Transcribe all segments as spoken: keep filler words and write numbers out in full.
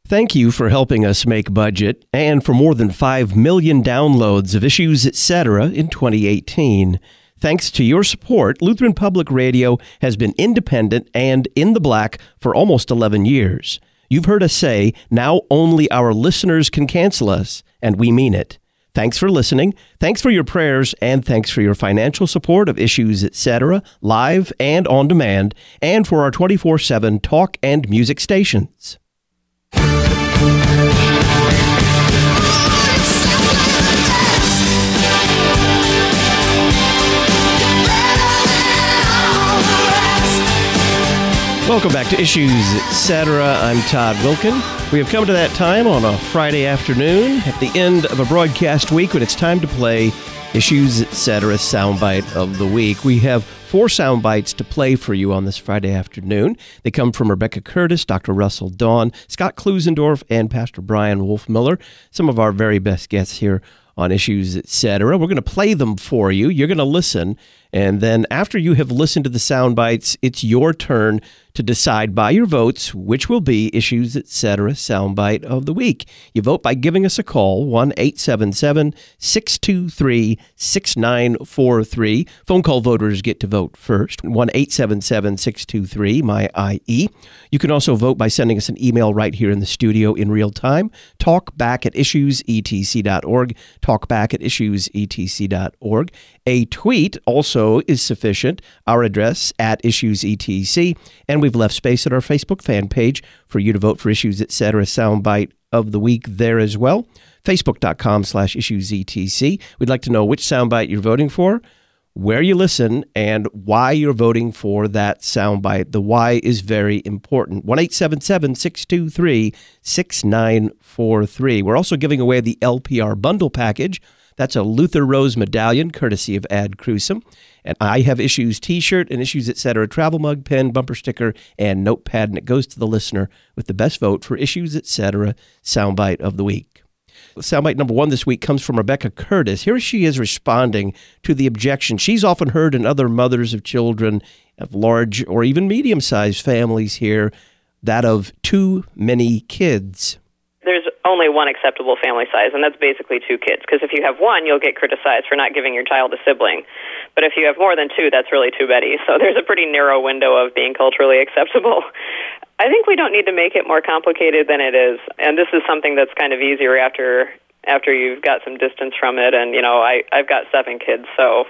Thank you for helping us make budget and for more than five million downloads of Issues Etc. in twenty eighteen. Thanks to your support, Lutheran Public Radio has been independent and in the black for almost eleven years. You've heard us say, now only our listeners can cancel us, and we mean it. Thanks for listening, thanks for your prayers, and thanks for your financial support of Issues Etc., live and on demand, and for our twenty-four seven talk and music stations. Welcome back to Issues Etc. I'm Todd Wilkin. We have come to that time on a Friday afternoon at the end of a broadcast week when it's time to play Issues Etc. Soundbite of the Week. We have four sound bites to play for you on this Friday afternoon. They come from Rebecca Curtis, Doctor Russell Dawn, Scott Klusendorf, and Pastor Brian Wolfmiller, some of our very best guests here on Issues Etc. We're going to play them for you. You're going to listen, and then after you have listened to the sound bites, it's your turn to decide by your votes which will be Issues Etc. Soundbite of the Week. You vote by giving us a call, one eight seven seven, six two three, six nine four three. Phone call voters get to vote first, one eight seven seven, six two three, M Y I E. You can also vote by sending us an email right here in the studio in real time, talkback at issues e t c dot org, talkback at issues e t c dot org. A tweet also is sufficient, our address at issuesetc, and we've left space at our Facebook fan page for you to vote for Issues Etc. Soundbite of the Week there as well, facebook.com slash issuesetc. We'd like to know which soundbite you're voting for, where you listen, and why you're voting for that soundbite. The why is very important. one eight seven seven, six two three, six nine four three. We're also giving away the L P R bundle package. That's a Luther Rose medallion, courtesy of Ad Crucem. And I have Issues t-shirt and Issues Etc. travel mug, pen, bumper sticker, and notepad, and it goes to the listener with the best vote for Issues Etc. Soundbite of the Week. Soundbite number one this week comes from Rebecca Curtis. Here she is responding to the objection she's often heard in other mothers of children of large or even medium-sized families here, that of too many kids. There's only one acceptable family size, and that's basically two kids. Because if you have one, you'll get criticized for not giving your child a sibling. But if you have more than two, that's really too many. So there's a pretty narrow window of being culturally acceptable. I think we don't need to make it more complicated than it is. And this is something that's kind of easier after after you've got some distance from it. And, you know, I, I've got seven kids, so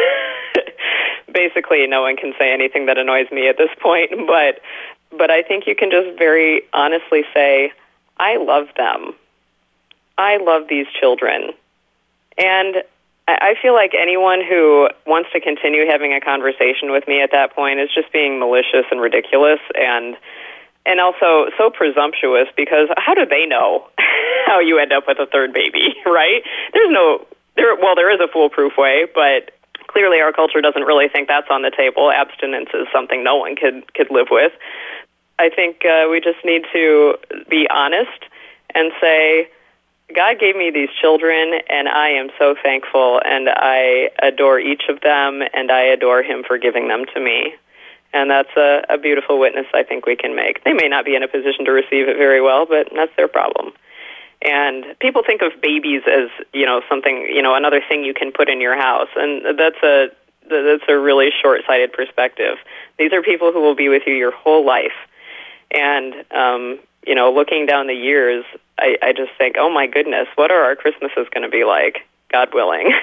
basically no one can say anything that annoys me at this point. But But I think you can just very honestly say, I love them. I love these children. And I feel like anyone who wants to continue having a conversation with me at that point is just being malicious and ridiculous and and also so presumptuous, because how do they know how you end up with a third baby, right? There's no, there. well, there is a foolproof way, but clearly our culture doesn't really think that's on the table. Abstinence is something no one could, could live with. I think uh, we just need to be honest and say, God gave me these children, and I am so thankful, and I adore each of them, and I adore Him for giving them to me. And that's a, a beautiful witness I think we can make. They may not be in a position to receive it very well, but that's their problem. And people think of babies as, you know, something, you know, another thing you can put in your house, and that's a that's a really short-sighted perspective. These are people who will be with you your whole life. And, um, you know, looking down the years, I, I just think, oh, my goodness, what are our Christmases going to be like, God willing?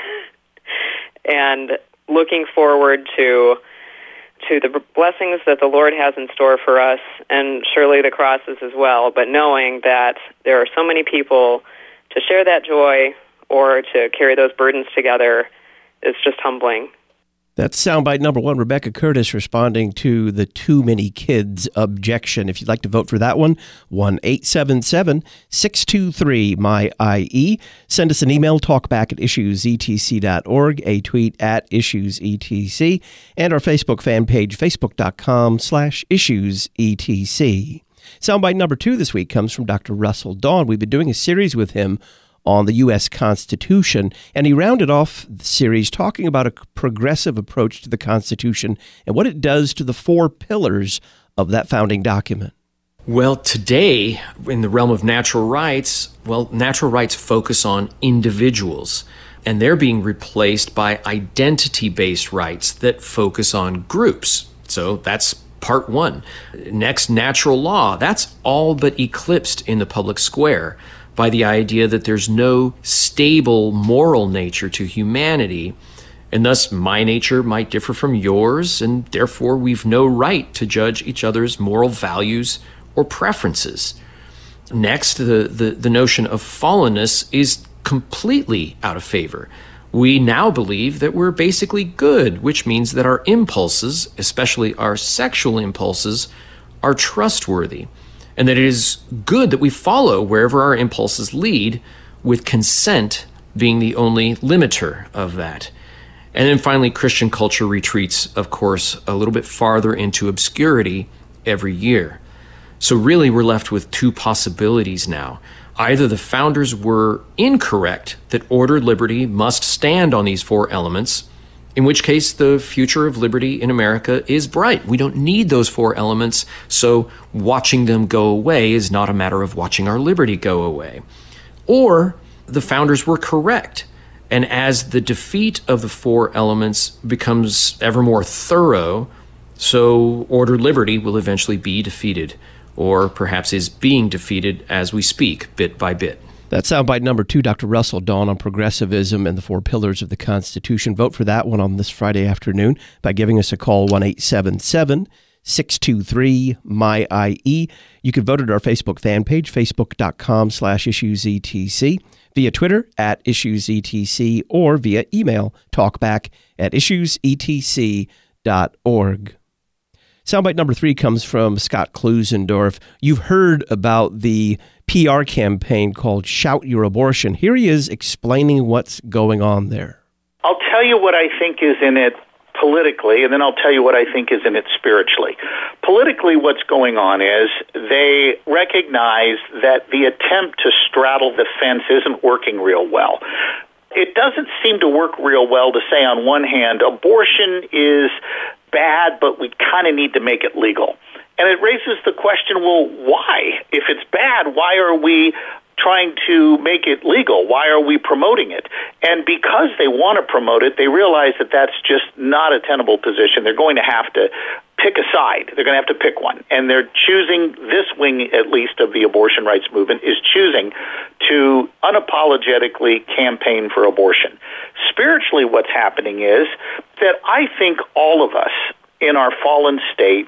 And looking forward to to the blessings that the Lord has in store for us, and surely the crosses as well, but knowing that there are so many people to share that joy or to carry those burdens together is just humbling. That's soundbite number one, Rebecca Curtis responding to the too many kids objection. If you'd like to vote for that one, one eight seven seven, six two three, M Y I E. Send us an email, talkback at issues e t c dot org, a tweet at issues e t c, and our Facebook fan page, facebook.com slash issuesetc. Soundbite number two this week comes from Doctor Russell Dawn. We've been doing a series with him on the U S Constitution, and he rounded off the series talking about a progressive approach to the Constitution and what it does to the four pillars of that founding document. Well, today, in the realm of natural rights, well, natural rights focus on individuals, and they're being replaced by identity-based rights that focus on groups. So that's part one. Next, natural law. That's all but eclipsed in the public square by the idea that there's no stable moral nature to humanity, and thus my nature might differ from yours, and therefore we've no right to judge each other's moral values or preferences. Next, the, the, the notion of fallenness is completely out of favor. We now believe that we're basically good, which means that our impulses, especially our sexual impulses, are trustworthy, and that it is good that we follow wherever our impulses lead, with consent being the only limiter of that. And then finally, Christian culture retreats, of course, a little bit farther into obscurity every year. So really, we're left with two possibilities now. Either the founders were incorrect that ordered liberty must stand on these four elements, in which case the future of liberty in America is bright. We don't need those four elements, so watching them go away is not a matter of watching our liberty go away. Or the founders were correct, and as the defeat of the four elements becomes ever more thorough, so ordered liberty will eventually be defeated, or perhaps is being defeated as we speak, bit by bit. That's soundbite number two, Doctor Russell Dawn, on progressivism and the four pillars of the Constitution. Vote for that one on this Friday afternoon by giving us a call, one eight seven seven, six two three, M Y I E. You can vote at our Facebook fan page, facebook.com slash issuesetc, via Twitter at issuesetc, or via email, talkback at issuesetc dot org. Soundbite number three comes from Scott Klusendorf. You've heard about the P R campaign called Shout Your Abortion. Here he is explaining what's going on there. I'll tell you what I think is in it politically, and then I'll tell you what I think is in it spiritually. Politically, what's going on is they recognize that the attempt to straddle the fence isn't working real well. It doesn't seem to work real well to say, on one hand, abortion is bad, but we kind of need to make it legal. And it raises the question, well, why? If it's bad, why are we trying to make it legal? Why are we promoting it? And because they want to promote it, they realize that that's just not a tenable position. They're going to have to pick a side. They're going to have to pick one. And they're choosing, this wing at least of the abortion rights movement is choosing to unapologetically campaign for abortion. Spiritually, what's happening is that I think all of us in our fallen state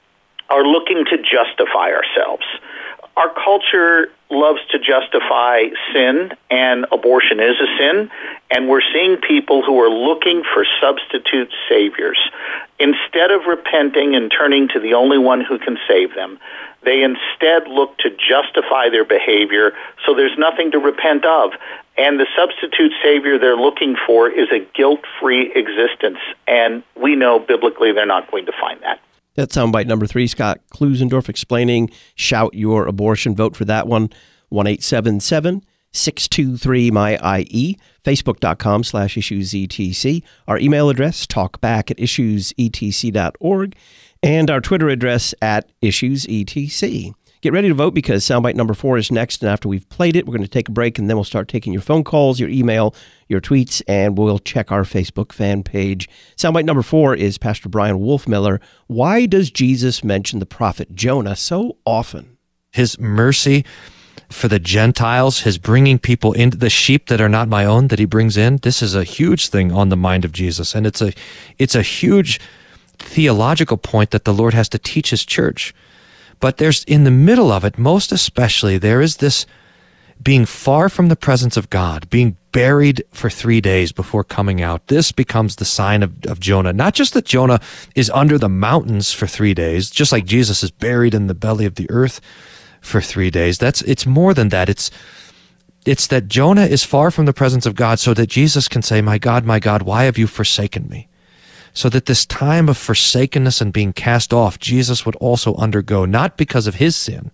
are looking to justify ourselves. Our culture loves to justify sin, and abortion is a sin, and we're seeing people who are looking for substitute saviors. Instead of repenting and turning to the only one who can save them, they instead look to justify their behavior, so there's nothing to repent of. And the substitute savior they're looking for is a guilt-free existence, and we know biblically they're not going to find that. That's soundbite number three. Scott Klusendorf explaining Shout Your Abortion. Vote for that one, one eight seven seven, six two three, M Y I E, facebook.com slash issuesetc. Our email address, talkback at issuesetc dot org, and our Twitter address at issuesetc. Get ready to vote because soundbite number four is next, and after we've played it, we're going to take a break, and then we'll start taking your phone calls, your email, your tweets, and we'll check our Facebook fan page. Soundbite number four is Pastor Brian Wolfmiller. Why does Jesus mention the prophet Jonah so often? His mercy for the Gentiles, his bringing people into the sheep that are not my own that he brings in, this is a huge thing on the mind of Jesus, and it's a it's a huge theological point that the Lord has to teach his church. But there's, in the middle of it, most especially, there is this being far from the presence of God, being buried for three days before coming out. This becomes the sign of, of Jonah. Not just that Jonah is under the mountains for three days, just like Jesus is buried in the belly of the earth for three days. That's, it's more than that. It's, it's that Jonah is far from the presence of God so that Jesus can say, my God, my God, why have you forsaken me? So that this time of forsakenness and being cast off, Jesus would also undergo, not because of his sin,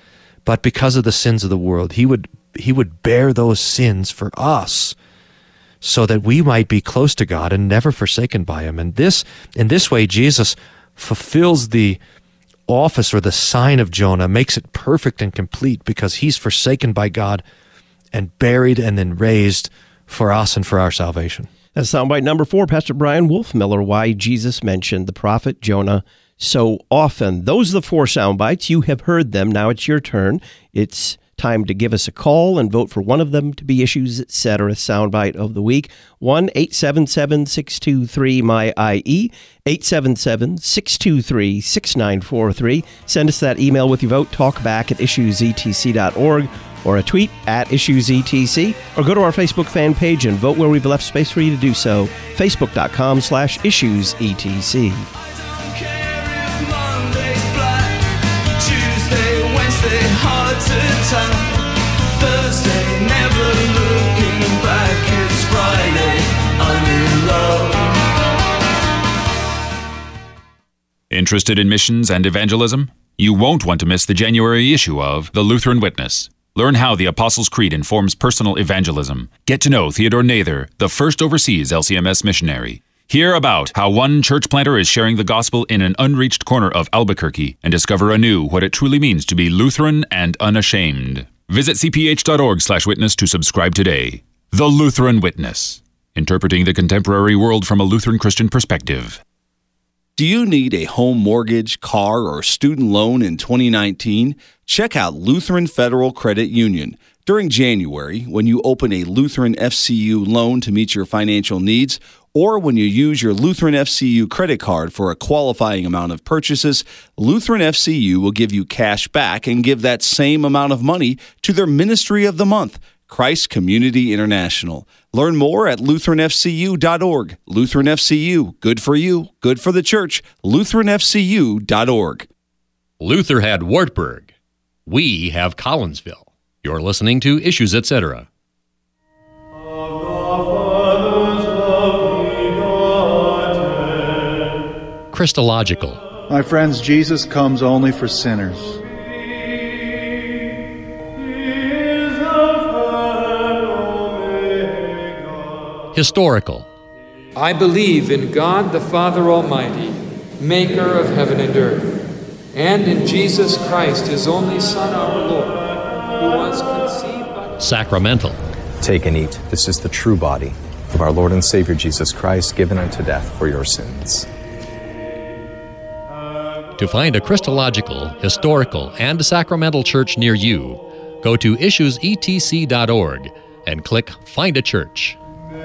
but because of the sins of the world. He would he would bear those sins for us so that we might be close to God and never forsaken by him. And this, in this way, Jesus fulfills the office or the sign of Jonah makes it perfect and complete because he's forsaken by God and buried and then raised for us and for our salvation. That's soundbite number four, Pastor Brian Wolfmueller, why Jesus mentioned the prophet Jonah so often. Those are the four soundbites. You have heard them. Now it's your turn. It's time to give us a call and vote for one of them to be Issues Etc. Soundbite of the Week. one eight seven seven, six two three, M Y I E, eight seven seven, six two three, six nine four three. Send us that email with your vote, talkback at issues e t c dot org, or a tweet at issues e t c, or go to our Facebook fan page and vote where we've left space for you to do so, facebook.com slash issues etc. Hard to tell. Thursday, never looking back. It's Friday, I'm in love. Interested in missions and evangelism? You won't want to miss the January issue of The Lutheran Witness. Learn how the Apostles' Creed informs personal evangelism. Get to know Theodore Nather, the first overseas L C M S missionary. Hear about how one church planter is sharing the gospel in an unreached corner of Albuquerque and discover anew what it truly means to be Lutheran and unashamed. Visit c p h dot org slash witness to subscribe today. The Lutheran Witness, interpreting the contemporary world from a Lutheran Christian perspective. Do you need a home mortgage, car, or student loan in twenty nineteen? Check out Lutheran Federal Credit Union. During January, when you open a Lutheran F C U loan to meet your financial needs, or when you use your Lutheran F C U credit card for a qualifying amount of purchases, Lutheran F C U will give you cash back and give that same amount of money to their Ministry of the Month, Christ Community International. Learn more at lutheran f c u dot org. Lutheran F C U, good for you, good for the church, lutheran f c u dot org. Luther had Wartburg. We have Collinsville. You're listening to Issues Etc. Christological. My friends, Jesus comes only for sinners. Historical. I believe in God the Father Almighty, maker of heaven and earth, and in Jesus Christ, his only Son, our Lord, who was conceived by... Sacramental. Take and eat. This is the true body of our Lord and Savior Jesus Christ, given unto death for your sins. To find a Christological, historical, and sacramental church near you, go to issues e t c dot org and click Find a Church.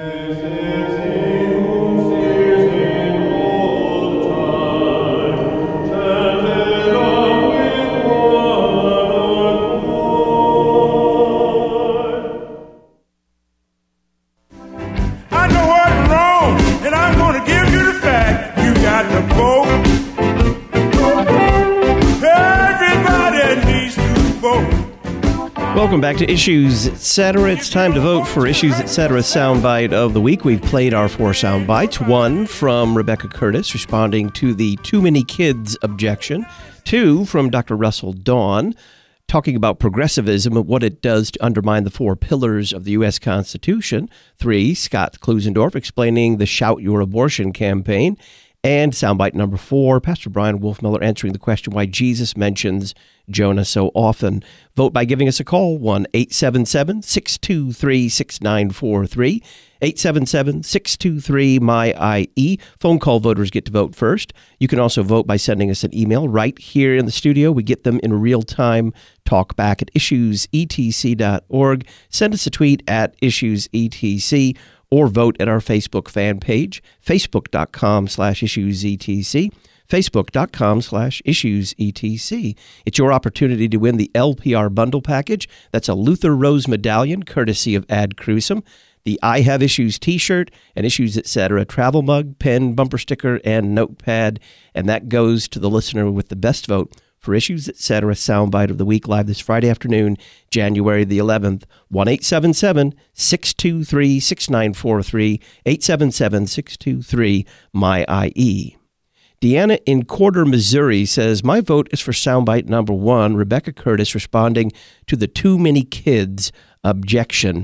Welcome back to Issues Etc. It's time to vote for Issues Etc. Soundbite of the Week. We've played our four soundbites. One from Rebecca Curtis responding to the too many kids objection. Two from Doctor Russell Dawn talking about progressivism and what it does to undermine the four pillars of the U S Constitution. Three, Scott Klusendorf explaining the Shout Your Abortion campaign. And soundbite number four, Pastor Brian Wolfmueller answering the question why Jesus mentions Jonah so often. Vote by giving us a call, one eight seven seven, six two three, six nine four three, eight seven seven, six two three, M Y I E. Phone call voters get to vote first. You can also vote by sending us an email right here in the studio. We get them in real time. Talk back at issues e t c dot org. Send us a tweet at issues e t c. Or vote at our Facebook fan page, facebook.com slash issuesetc, facebook.com slash issuesetc. It's your opportunity to win the L P R bundle package. That's a Luther Rose medallion, courtesy of Ad Crucem, the I Have Issues t-shirt, and Issues Etc. travel mug, pen, bumper sticker, and notepad. And that goes to the listener with the best vote for Issues Etc. Soundbite of the Week, live this Friday afternoon, January the eleventh. one eight seven seven, six two three, six nine four three, eight seven seven, six two three, M Y I E. Deanna in Corder, Missouri says, my vote is for soundbite number one, Rebecca Curtis responding to the too many kids objection.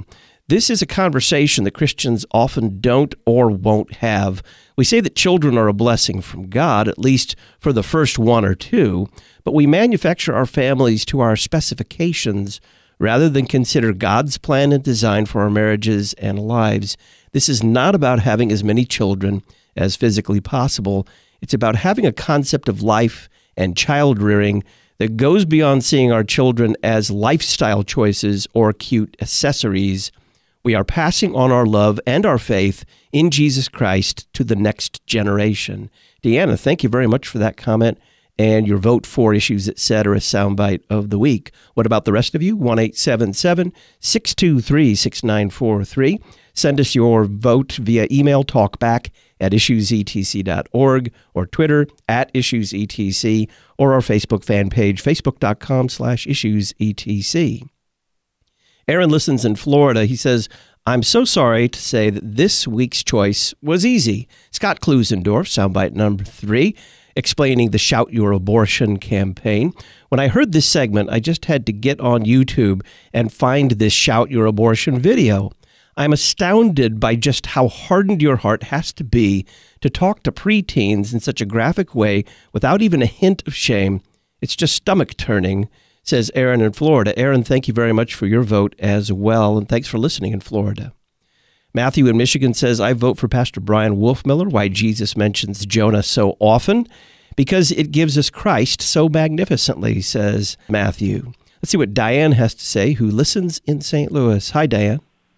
This is a conversation that Christians often don't or won't have. We say that children are a blessing from God, at least for the first one or two, but we manufacture our families to our specifications rather than consider God's plan and design for our marriages and lives. This is not about having as many children as physically possible. It's about having a concept of life and child rearing that goes beyond seeing our children as lifestyle choices or cute accessories. We are passing on our love and our faith in Jesus Christ to the next generation. Deanna, thank you very much for that comment and your vote for Issues Etc. soundbite of the week. What about the rest of you? one eight seven seven, six two three, six nine four three. Send us your vote via email, talkback at issues e t c dot org, or Twitter at issues e t c, or our Facebook fan page, facebook.com slash issues etc. Aaron listens in Florida. He says, I'm so sorry to say that this week's choice was easy. Scott Klusendorf, soundbite number three, explaining the Shout Your Abortion campaign. When I heard this segment, I just had to get on YouTube and find this Shout Your Abortion video. I'm astounded by just how hardened your heart has to be to talk to preteens in such a graphic way without even a hint of shame. It's just stomach-turning, says Aaron in Florida. Aaron, thank you very much for your vote as well, and thanks for listening in Florida. Matthew in Michigan says, I vote for Pastor Brian Wolfmiller. Why Jesus mentions Jonah so often? Because it gives us Christ so magnificently, says Matthew. Let's see what Diane has to say, who listens in Saint Louis. Hi, Diane.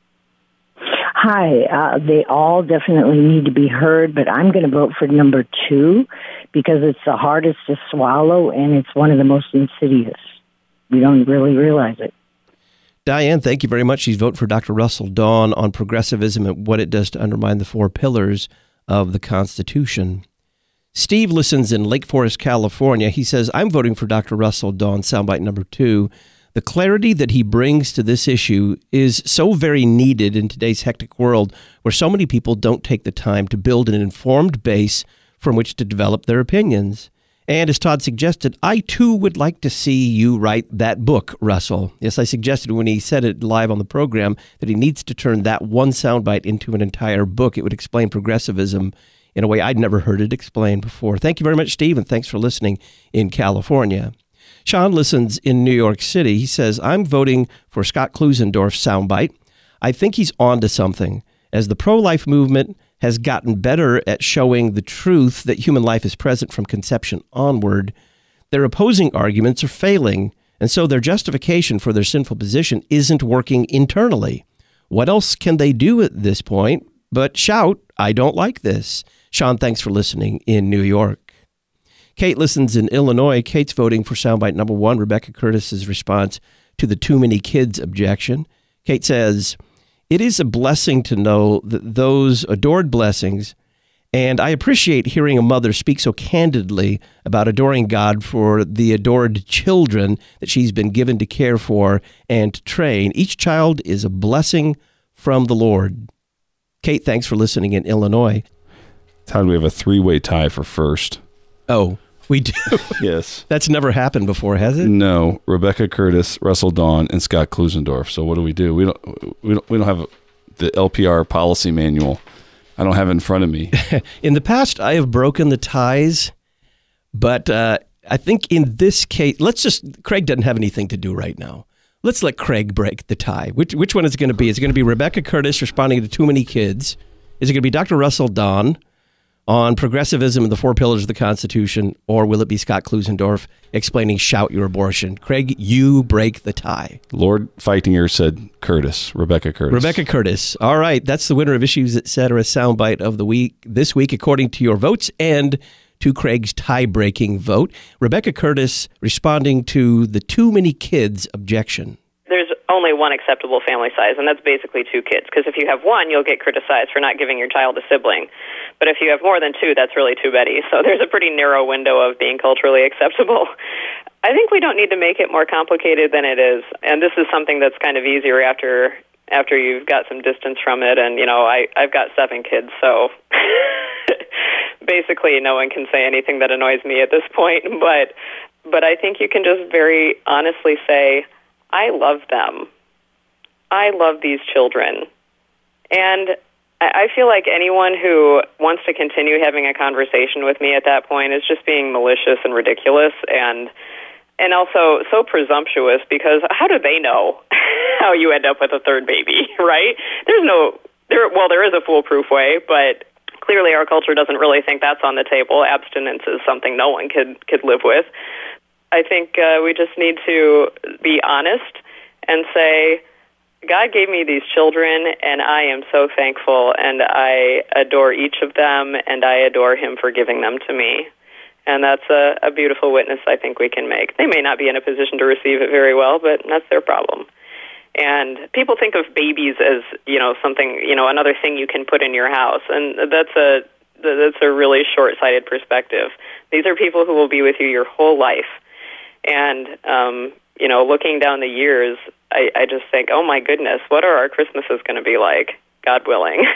Hi. Uh, they all definitely need to be heard, but I'm going to vote for number two because it's the hardest to swallow and it's one of the most insidious. We don't really realize it. Diane, thank you very much. She's voting for Doctor Russell Dawn on progressivism and what it does to undermine the four pillars of the Constitution. Steve listens in Lake Forest, California. He says, I'm voting for Doctor Russell Dawn, soundbite number two. The clarity that he brings to this issue is so very needed in today's hectic world where so many people don't take the time to build an informed base from which to develop their opinions. And as Todd suggested, I too would like to see you write that book, Russell. Yes, I suggested when he said it live on the program that he needs to turn that one soundbite into an entire book. It would explain progressivism in a way I'd never heard it explained before. Thank you very much, Steve, and thanks for listening in California. Sean listens in New York City. He says, I'm voting for Scott Klusendorf's soundbite. I think he's on to something. As the pro-life movement has gotten better at showing the truth that human life is present from conception onward, their opposing arguments are failing, and so their justification for their sinful position isn't working internally. What else can they do at this point but shout, I don't like this? Sean, thanks for listening in New York. Kate listens in Illinois. Kate's voting for soundbite number one, Rebecca Curtis's response to the too many kids objection. Kate says, it is a blessing to know that those adored blessings, and I appreciate hearing a mother speak so candidly about adoring God for the adored children that she's been given to care for and to train. Each child is a blessing from the Lord. Kate, thanks for listening in Illinois. Todd, we have a three-way tie for first. Oh, we do? Yes. That's never happened before, has it? No. Rebecca Curtis, Russell Dawn, and Scott Klusendorf. So what do we do? We don't. We don't. We don't have the L P R policy manual. I don't have it in front of me. In the past, I have broken the ties, but uh, I think in this case, let's just. Craig doesn't have anything to do right now. Let's let Craig break the tie. Which which one is it going to be? Is it going to be Rebecca Curtis responding to too many kids? Is it going to be Doctor Russell Dawn on progressivism and the four pillars of the Constitution, or will it be Scott Klusendorf explaining Shout Your Abortion? Craig, you break the tie. Lord Feitinger said Curtis, Rebecca Curtis. Rebecca Curtis. All right, that's the winner of Issues Etc. soundbite of the week this week, according to your votes and to Craig's tie-breaking vote. Rebecca Curtis responding to the too many kids objection. There's only one acceptable family size, and that's basically two kids, because if you have one, you'll get criticized for not giving your child a sibling. But if you have more than two, that's really too many. So there's a pretty narrow window of being culturally acceptable. I think we don't need to make it more complicated than it is, and this is something that's kind of easier after after you've got some distance from it. And, you know, I, I've got seven kids, so basically no one can say anything that annoys me at this point. But but I think you can just very honestly say, I love them. I love these children. And I feel like anyone who wants to continue having a conversation with me at that point is just being malicious and ridiculous and and also so presumptuous, because how do they know how you end up with a third baby, right? There's no, there. well, there is a foolproof way, but clearly our culture doesn't really think that's on the table. Abstinence is something no one could, could live with. I think uh, we just need to be honest and say, God gave me these children, and I am so thankful, and I adore each of them, and I adore Him for giving them to me. And that's a, a beautiful witness I think we can make. They may not be in a position to receive it very well, but that's their problem. And people think of babies as, you know, something, you know, another thing you can put in your house, and that's a that's a really short-sighted perspective. These are people who will be with you your whole life. And, um, you know, looking down the years, I, I just think, oh my goodness, what are our Christmases going to be like, God willing?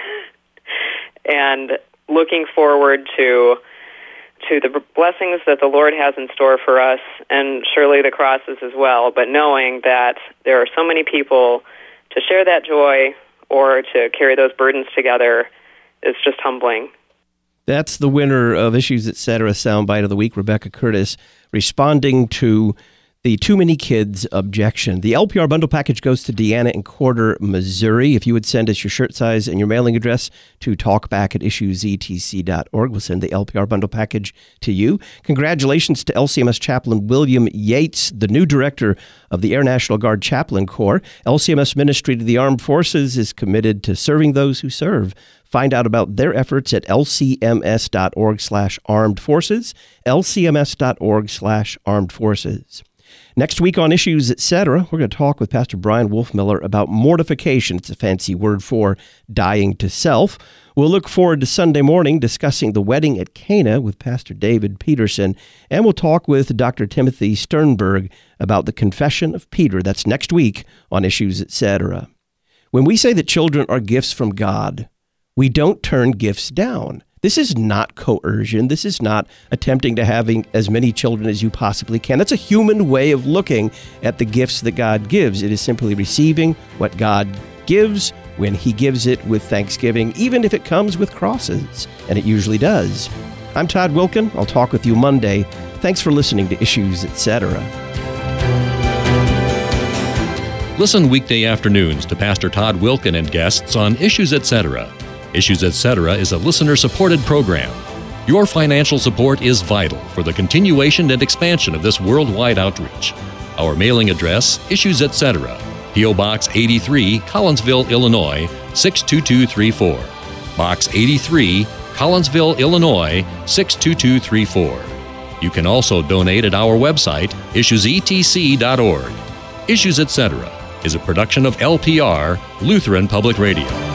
And looking forward to to the blessings that the Lord has in store for us, and surely the crosses as well, but knowing that there are so many people to share that joy or to carry those burdens together is just humbling. That's the winner of Issues Etc. Soundbite of the Week, Rebecca Curtis, responding to the Too Many Kids objection. The L P R bundle package goes to Deanna in Corder, Missouri. If you would send us your shirt size and your mailing address to talkback at issues e t c dot org, we'll send the L P R bundle package to you. Congratulations to L C M S Chaplain William Yates, the new director of the Air National Guard Chaplain Corps. L C M S Ministry to the Armed Forces is committed to serving those who serve. Find out about their efforts at lcms.org slash armed forces, lcms.org slash armed forces. Next week on Issues Etc., we're going to talk with Pastor Brian Wolfmiller about mortification. It's a fancy word for dying to self. We'll look forward to Sunday morning discussing the wedding at Cana with Pastor David Peterson, and we'll talk with Doctor Timothy Sternberg about the Confession of Peter. That's next week on Issues Etc. When we say that children are gifts from God, we don't turn gifts down. This is not coercion. This is not attempting to having as many children as you possibly can. That's a human way of looking at the gifts that God gives. It is simply receiving what God gives when He gives it with thanksgiving, even if it comes with crosses, and it usually does. I'm Todd Wilkin. I'll talk with you Monday. Thanks for listening to Issues Etc. Listen weekday afternoons to Pastor Todd Wilkin and guests on Issues Etc. Issues Etc. is a listener-supported program. Your financial support is vital for the continuation and expansion of this worldwide outreach. Our mailing address, Issues Etc., P O. Box eighty-three, Collinsville, Illinois, six two two three four. Box eighty-three, Collinsville, Illinois, six two two three four. You can also donate at our website, issues e t c dot org. Issues Etc. is a production of L P R, Lutheran Public Radio.